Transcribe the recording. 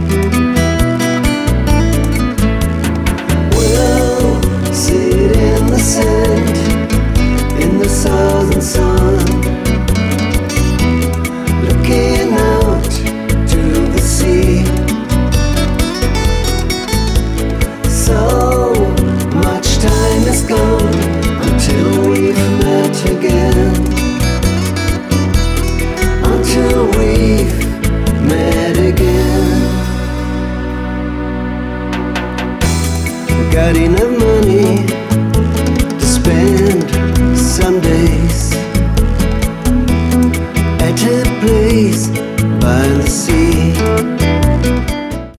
We'll sit in the sand, in the southern sun, looking out to the sea. So much time is gone until we've met again, until we've met again. Got enough money to spend some days at a place by the sea.